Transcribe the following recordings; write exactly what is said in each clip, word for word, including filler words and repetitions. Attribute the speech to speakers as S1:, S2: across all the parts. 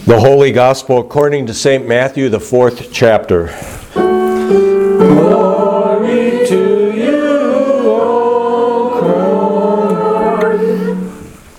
S1: The Holy Gospel according to Saint Matthew, the fourth chapter. Glory to you, O Christ.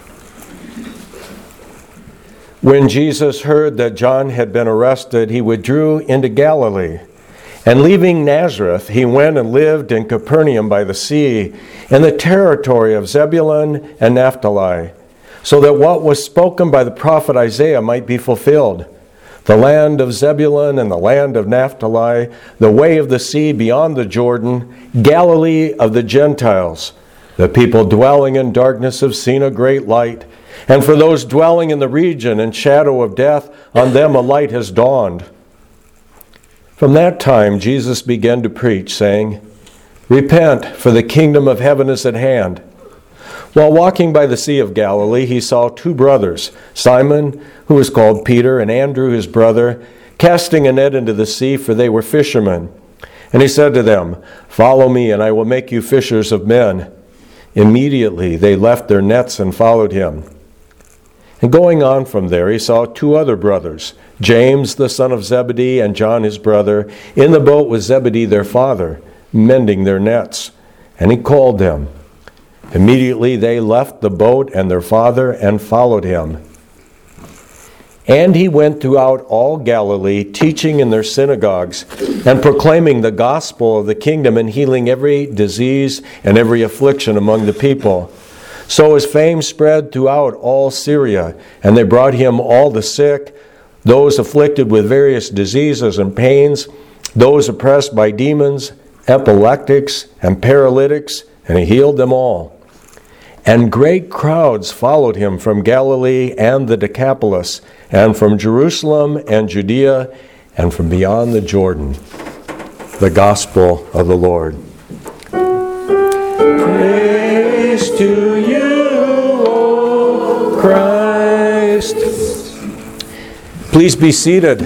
S1: When Jesus heard that John had been arrested, he withdrew into Galilee. And leaving Nazareth, he went and lived in Capernaum by the sea, in the territory of Zebulun and Naphtali, so that what was spoken by the prophet Isaiah might be fulfilled. The land of Zebulun and the land of Naphtali, the way of the sea beyond the Jordan, Galilee of the Gentiles. The people dwelling in darkness have seen a great light, and for those dwelling in the region and shadow of death, on them a light has dawned. From that time Jesus began to preach, saying, Repent, for the kingdom of heaven is at hand. While walking by the Sea of Galilee, he saw two brothers, Simon, who was called Peter, and Andrew, his brother, casting a net into the sea, for they were fishermen. And he said to them, Follow me, and I will make you fishers of men. Immediately they left their nets and followed him. And going on from there, he saw two other brothers, James, the son of Zebedee, and John, his brother, in the boat with Zebedee, their father, mending their nets. And he called them. Immediately they left the boat and their father and followed him. And he went throughout all Galilee, teaching in their synagogues and proclaiming the gospel of the kingdom and healing every disease and every affliction among the people. So his fame spread throughout all Syria, and they brought him all the sick, those afflicted with various diseases and pains, those oppressed by demons, epileptics, and paralytics, and he healed them all. And great crowds followed him from Galilee and the Decapolis, and from Jerusalem and Judea, and from beyond the Jordan. The Gospel of the Lord. Praise to you, O Christ. Please be seated.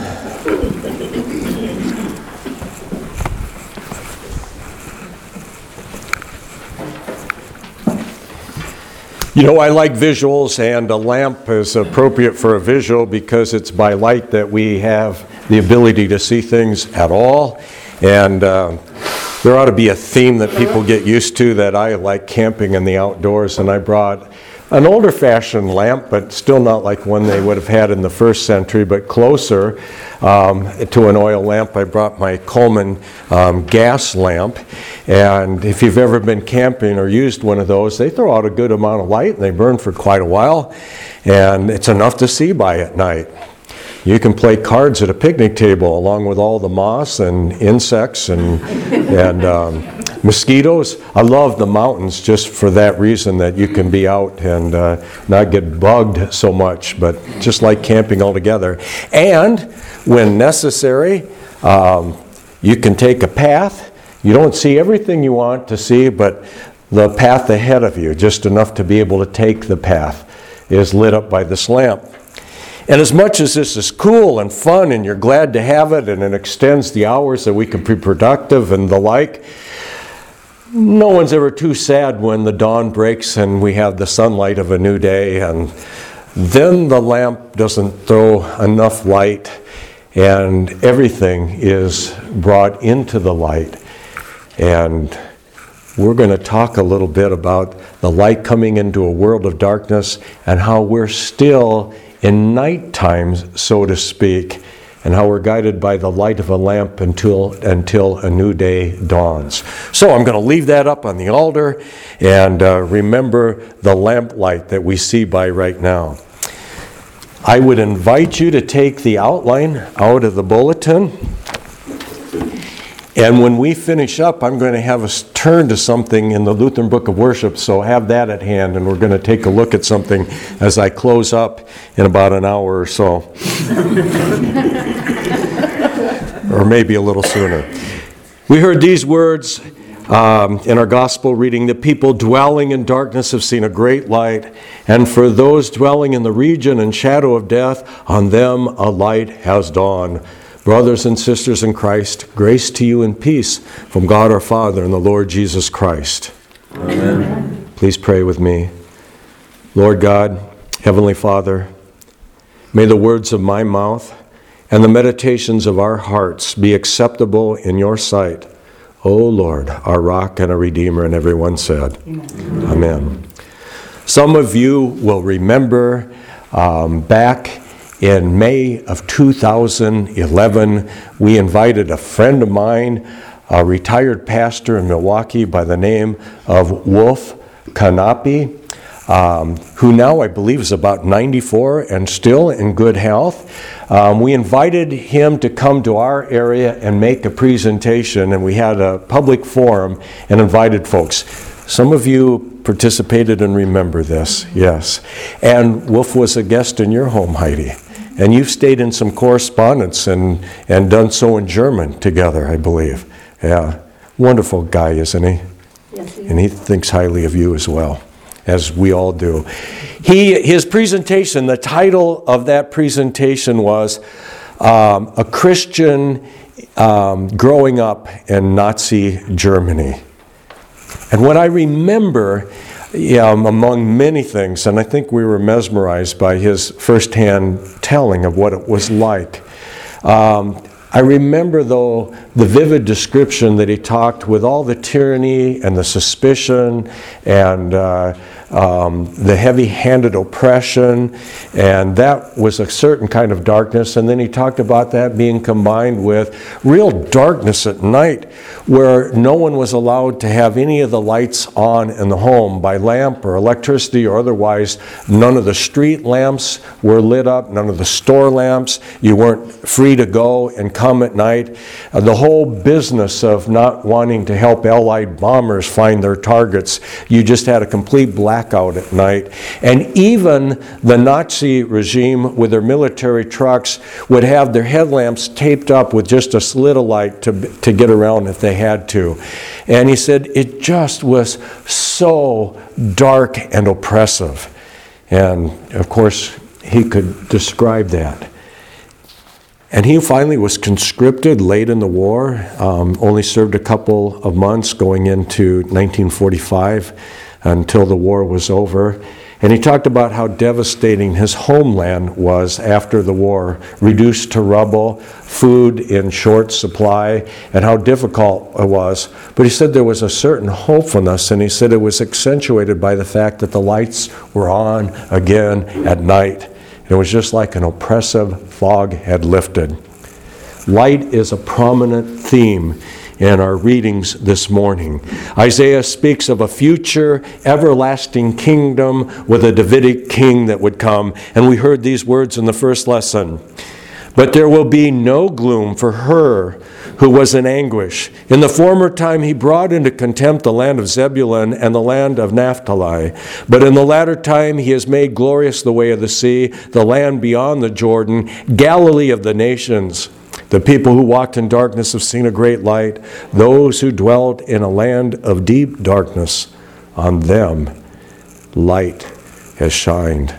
S1: You know, I like visuals, and a lamp is appropriate for a visual because it's by light that we have the ability to see things at all. And uh, there ought to be a theme that people get used to, that I like camping in the outdoors, and I brought an older-fashioned lamp, but still not like one they would have had in the first century, but closer um, to an oil lamp. I brought my Coleman um, gas lamp, and if you've ever been camping or used one of those, they throw out a good amount of light, and they burn for quite a while, and it's enough to see by at night. You can play cards at a picnic table along with all the moss and insects and and um, mosquitoes. I love the mountains just for that reason, that you can be out and uh, not get bugged so much, but just like camping altogether. And when necessary, um, you can take a path. You don't see everything you want to see, but the path ahead of you, just enough to be able to take the path, is lit up by this lamp. And as much as this is cool and fun and you're glad to have it and it extends the hours that we can be productive and the like, no one's ever too sad when the dawn breaks and we have the sunlight of a new day, and then the lamp doesn't throw enough light and everything is brought into the light. And we're going to talk a little bit about the light coming into a world of darkness and how we're still in night times, so to speak, and how we're guided by the light of a lamp until until a new day dawns. So I'm going to leave that up on the altar, and uh, remember the lamp light that we see by right now. I would invite you to take the outline out of the bulletin, and when we finish up, I'm going to have us turn to something in the Lutheran Book of Worship, so have that at hand, and we're going to take a look at something as I close up in about an hour or so. Or maybe a little sooner. We heard these words um, in our gospel reading: the people dwelling in darkness have seen a great light, and for those dwelling in the region and shadow of death, on them a light has dawned. Brothers and sisters in Christ, grace to you and peace from God our Father and the Lord Jesus Christ. Amen. Please pray with me. Lord God, Heavenly Father, May the words of my mouth and the meditations of our hearts be acceptable in your sight, O Lord, our rock and our redeemer. And everyone said, Amen. Amen. Some of you will remember um, back in May of two thousand eleven, we invited a friend of mine, a retired pastor in Milwaukee by the name of Wolf Kanapi, um, who now I believe is about ninety-four and still in good health. Um, we invited him to come to our area and make a presentation, and we had a public forum and invited folks. Some of you participated and remember this, yes. And Wolf was a guest in your home, Heidi. And you've stayed in some correspondence and, and done so in German together, I believe. Yeah, wonderful guy, isn't he?
S2: Yes, he is.
S1: And he thinks highly of you as well, as we all do. He, his presentation, the title of that presentation was um, A Christian um, Growing Up in Nazi Germany. And what I remember, yeah, among many things, and I think we were mesmerized by his firsthand telling of what it was like. Um, I remember, though, the vivid description that he talked with all the tyranny and the suspicion and uh, um, the heavy-handed oppression, and that was a certain kind of darkness. And then he talked about that being combined with real darkness at night, where no one was allowed to have any of the lights on in the home by lamp or electricity or otherwise. None of the street lamps were lit up, none of the store lamps. You weren't free to go and come at night. Uh, the whole business of not wanting to help Allied bombers find their targets, you just had a complete blackout at night. And even the Nazi regime with their military trucks would have their headlamps taped up with just a slit of light to, to get around if they had to. And he said it just was so dark and oppressive. And of course, he could describe that. And he finally was conscripted late in the war, um, only served a couple of months going into nineteen forty-five until the war was over. And he talked about how devastating his homeland was after the war, reduced to rubble, food in short supply, and how difficult it was. But he said there was a certain hopefulness, and he said it was accentuated by the fact that the lights were on again at night. It was just like an oppressive fog had lifted. Light is a prominent theme in our readings this morning. Isaiah speaks of a future, everlasting kingdom with a Davidic king that would come. And we heard these words in the first lesson. But there will be no gloom for her who was in anguish. In the former time he brought into contempt the land of Zebulun and the land of Naphtali. But in the latter time he has made glorious the way of the sea, the land beyond the Jordan, Galilee of the nations. The people who walked in darkness have seen a great light. Those who dwelt in a land of deep darkness, on them light has shined.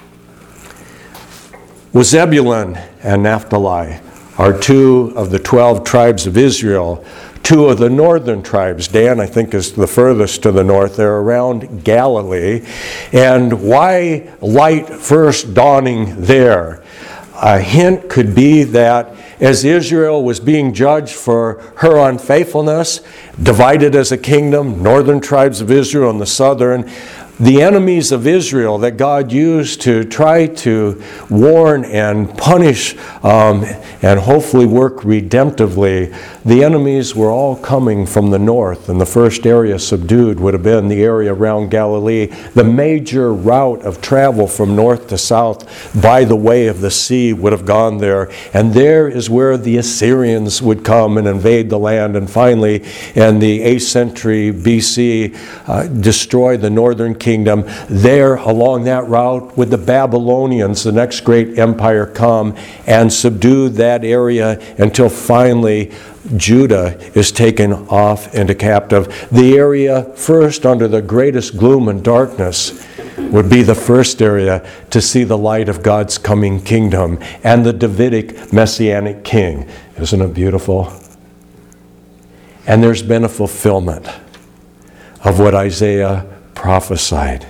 S1: Well, Zebulun and Naphtali are two of the twelve tribes of Israel, two of the northern tribes. Dan, I think, is the furthest to the north. They're around Galilee. And why light first dawning there? A hint could be that as Israel was being judged for her unfaithfulness, divided as a kingdom, northern tribes of Israel and the southern, the enemies of Israel that God used to try to warn and punish um, and hopefully work redemptively, the enemies were all coming from the north, and the first area subdued would have been the area around Galilee. The major route of travel from north to south by the way of the sea would have gone there, and there is where the Assyrians would come and invade the land, and finally in the eighth century B C uh, destroy the northern kingdom. There along that route would the Babylonians, the next great empire, come and subdue that area until finally Judah is taken off into captive. The area first under the greatest gloom and darkness would be the first area to see the light of God's coming kingdom and the Davidic Messianic king. Isn't it beautiful? And there's been a fulfillment of what Isaiah prophesied.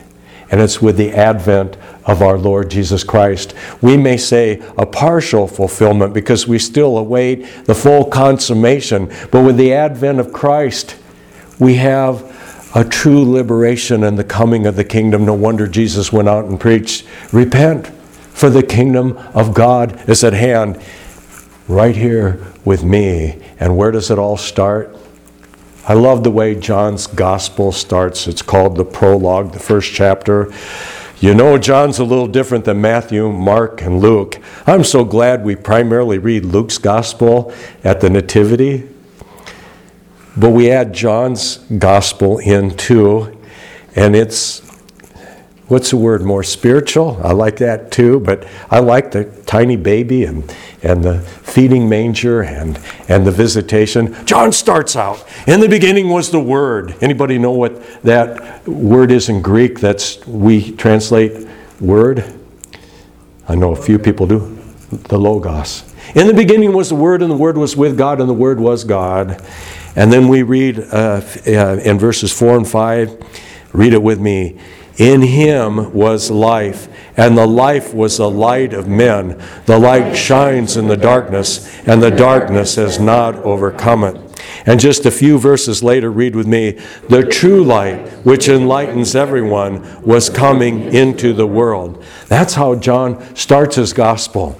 S1: and it's with the advent of our Lord Jesus Christ. We may say a partial fulfillment because we still await the full consummation, but with the advent of Christ, we have a true liberation and the coming of the kingdom. No wonder Jesus went out and preached, repent, for the kingdom of God is at hand, right here with me. And where does it all start? I love the way John's gospel starts. It's called the prologue, the first chapter. You know, John's a little different than Matthew, Mark, and Luke. I'm so glad we primarily read Luke's gospel at the Nativity, but we add John's gospel in too, and it's, what's the word, more spiritual? I like that too, but I like the tiny baby and, and the feeding manger and, and the visitation. John starts out, in the beginning was the Word. Anybody know what that word is in Greek that's we translate word? I know a few people do. The Logos. In the beginning was the Word, and the Word was with God, and the Word was God. And then we read uh, uh, in verses four and five, read it with me. In him was life, and the life was the light of men. The light shines in the darkness, and the darkness has not overcome it. And just a few verses later, read with me, the true light, which enlightens everyone, was coming into the world. That's how John starts his gospel.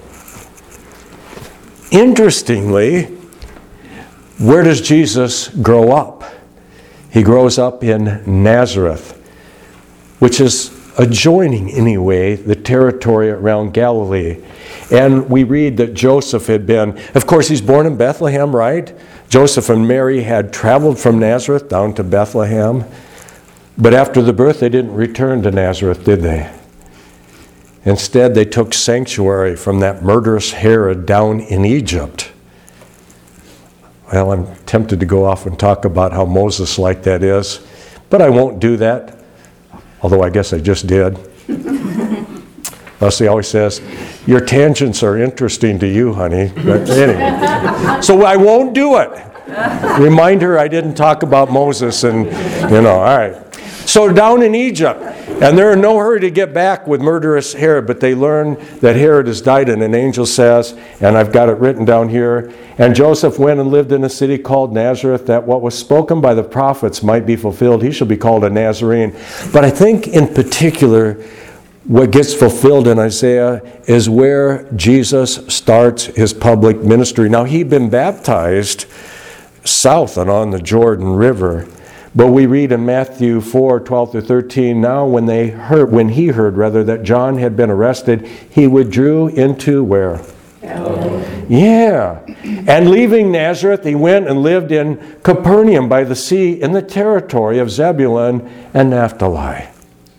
S1: Interestingly, where does Jesus grow up? He grows up in Nazareth, which is adjoining, anyway, the territory around Galilee. And we read that Joseph had been, of course, he's born in Bethlehem, right? Joseph and Mary had traveled from Nazareth down to Bethlehem. But after the birth, they didn't return to Nazareth, did they? Instead, they took sanctuary from that murderous Herod down in Egypt. Well, I'm tempted to go off and talk about how Moses-like that is, but I won't do that, although I guess I just did. Leslie always says, your tangents are interesting to you, honey. But anyway, so I won't do it. Remind her I didn't talk about Moses and, you know, all right. So down in Egypt, and they're in no hurry to get back with murderous Herod, but they learn that Herod has died, and an angel says, and I've got it written down here, and Joseph went and lived in a city called Nazareth, that what was spoken by the prophets might be fulfilled. He shall be called a Nazarene. But I think in particular, what gets fulfilled in Isaiah is where Jesus starts his public ministry. Now, he'd been baptized south and on the Jordan River. But we read in Matthew four, twelve through thirteen, now when they heard, when he heard rather that John had been arrested, he withdrew into where? Galilee. Yeah. And leaving Nazareth, he went and lived in Capernaum by the sea in the territory of Zebulun and Naphtali.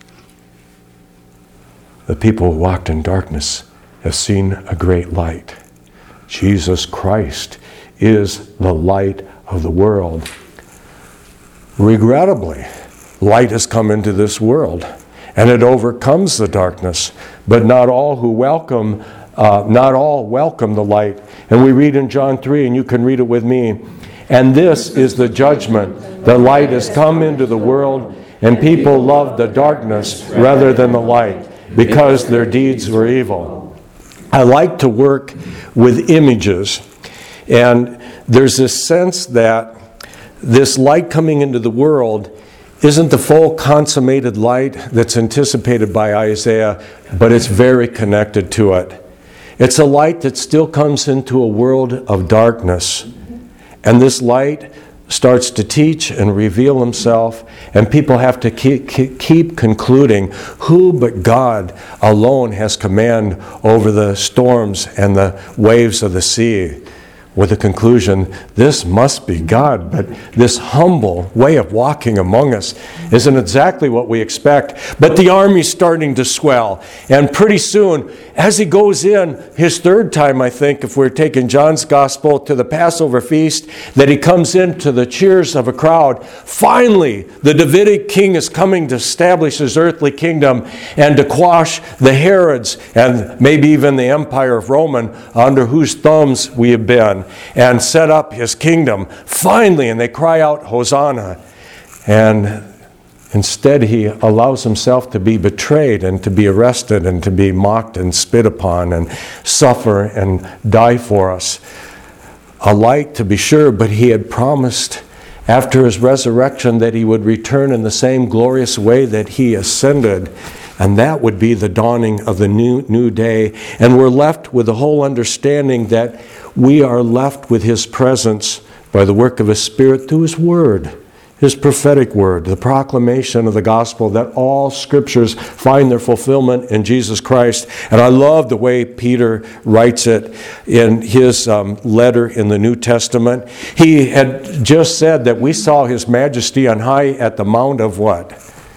S1: The people who walked in darkness have seen a great light. Jesus Christ is the light of the world. Regrettably, light has come into this world, and it overcomes the darkness. But not all who welcome, uh, not all welcome the light. And we read in John three, and you can read it with me. And this is the judgment: the light has come into the world, and people love the darkness rather than the light, because their deeds were evil. I like to work with images, and there's this sense that this light coming into the world isn't the full consummated light that's anticipated by Isaiah, but it's very connected to it. It's a light that still comes into a world of darkness. And this light starts to teach and reveal himself, and people have to keep, keep concluding who but God alone has command over the storms and the waves of the sea. With the conclusion, this must be God, but this humble way of walking among us isn't exactly what we expect. But the army's starting to swell, and pretty soon, as he goes in, his third time, I think, if we're taking John's gospel to the Passover feast, that he comes into the cheers of a crowd. Finally, the Davidic king is coming to establish his earthly kingdom and to quash the Herods and maybe even the empire of Roman under whose thumbs we have been, and set up his kingdom. Finally, and they cry out, Hosanna. And Instead, he allows himself to be betrayed and to be arrested and to be mocked and spit upon and suffer and die for us. A light, to be sure, but he had promised after his resurrection that he would return in the same glorious way that he ascended. And that would be the dawning of the new, new day. And we're left with the whole understanding that we are left with his presence by the work of his Spirit through his word. His prophetic word, the proclamation of the gospel that all scriptures find their fulfillment in Jesus Christ. And I love the way Peter writes it in his um, letter in the New Testament. He had just said that we saw his majesty on high at the Mount of what?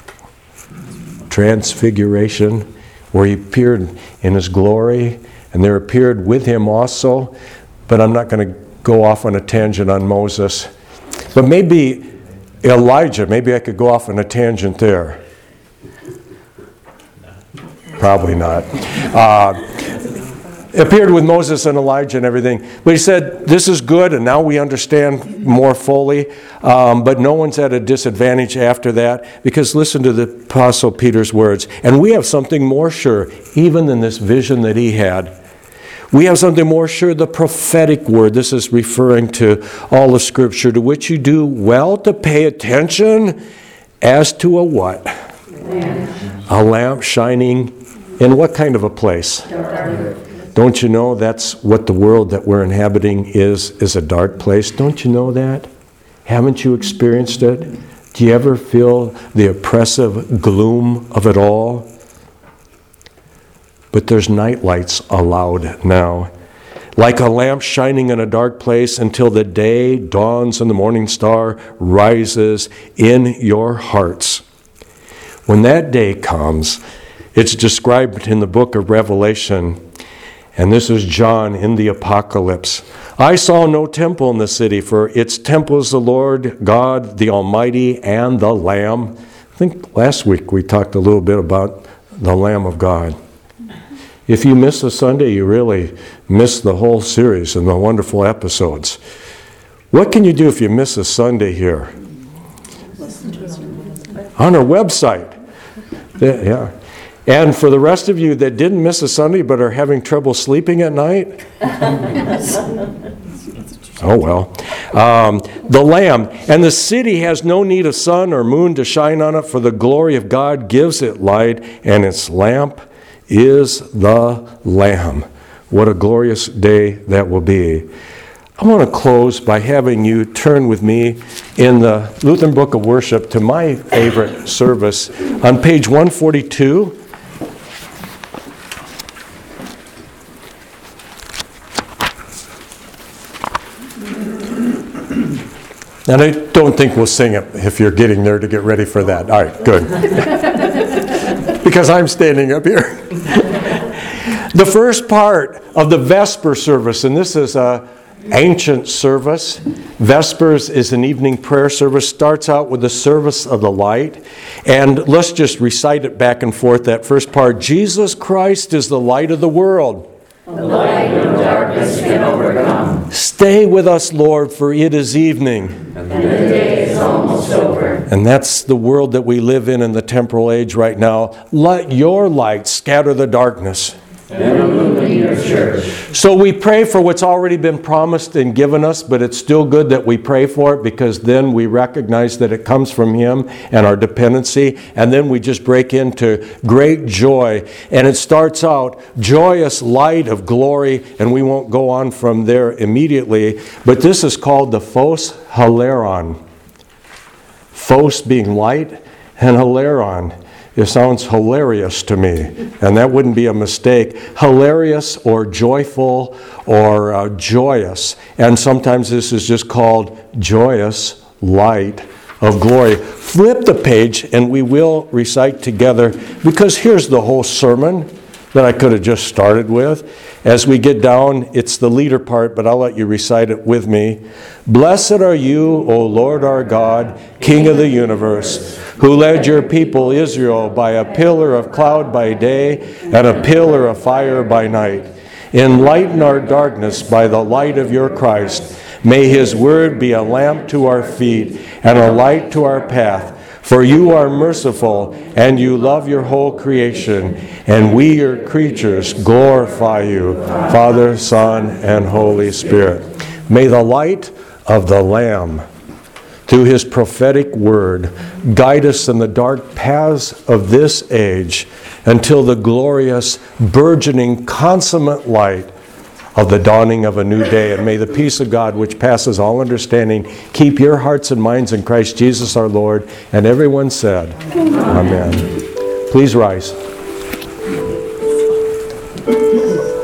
S1: Transfiguration, where he appeared in his glory, and there appeared with him also. But I'm not going to go off on a tangent on Moses. But maybe Elijah, maybe I could go off on a tangent there. Probably not. Uh, appeared with Moses and Elijah and everything. But he said, this is good, and now we understand more fully. Um, but no one's at a disadvantage after that, because listen to the Apostle Peter's words. And we have something more sure, even than this vision that he had. We have something more sure, the prophetic word. This is referring to all of Scripture, to which you do well to pay attention as to a what? Lamp. A lamp shining in what kind of a place? Dark. Don't you know that's what the world that we're inhabiting is, is a dark place? Don't you know that? Haven't you experienced it? Do you ever feel the oppressive gloom of it all? But there's night lights allowed now. Like a lamp shining in a dark place until the day dawns and the morning star rises in your hearts. When that day comes, it's described in the book of Revelation. And this is John in the Apocalypse. I saw no temple in the city, for its temple is the Lord God, the Almighty, and the Lamb. I think last week we talked a little bit about the Lamb of God. If you miss a Sunday, you really miss the whole series and the wonderful episodes. What can you do if you miss a Sunday here? On our website. Yeah. And for the rest of you that didn't miss a Sunday but are having trouble sleeping at night, oh well. Um, the Lamb. And the city has no need of sun or moon to shine on it, for the glory of God gives it light, and its lamp is the Lamb. What a glorious day that will be. I want to close by having you turn with me in the Lutheran Book of Worship to my favorite service on page one forty-two. And I don't think we'll sing it if you're getting there to get ready for that. All right, good. Because I'm standing up here. The first part of the Vesper service, and this is an ancient service. Vespers is an evening prayer service, starts out with the service of the light. And let's just recite it back and forth, that first part. Jesus Christ is the light of the world.
S2: The light no darkness can overcome.
S1: Stay with us, Lord, for it is evening.
S2: And the day is almost over.
S1: And that's the world that we live in in the temporal age right now. Let your light scatter the darkness.
S2: And illumine your church.
S1: So we pray for what's already been promised and given us, but it's still good that we pray for it, because then we recognize that it comes from Him and our dependency, and then we just break into great joy. And it starts out joyous light of glory, and we won't go on from there immediately, but this is called the Phos Hilaron. Phos being light, and Hilaron. It sounds hilarious to me, and that wouldn't be a mistake. Hilarious or joyful or uh, joyous. And sometimes this is just called joyous light of glory. Flip the page and we will recite together, because here's the whole sermon that I could have just started with. As we get down, it's the leader part, but I'll let you recite it with me. Blessed are you, O Lord our God, King of the universe, who led your people Israel by a pillar of cloud by day and a pillar of fire by night. Enlighten our darkness by the light of your Christ. May His word be a lamp to our feet and a light to our path. For you are merciful, and you love your whole creation, and we, your creatures, glorify you, Father, Son, and Holy Spirit. May the light of the Lamb, through his prophetic word, guide us in the dark paths of this age until the glorious, burgeoning, consummate light of the dawning of a new day. And may the peace of God, which passes all understanding, keep your hearts and minds in Christ Jesus our Lord. And everyone said, Amen. Amen. Please rise.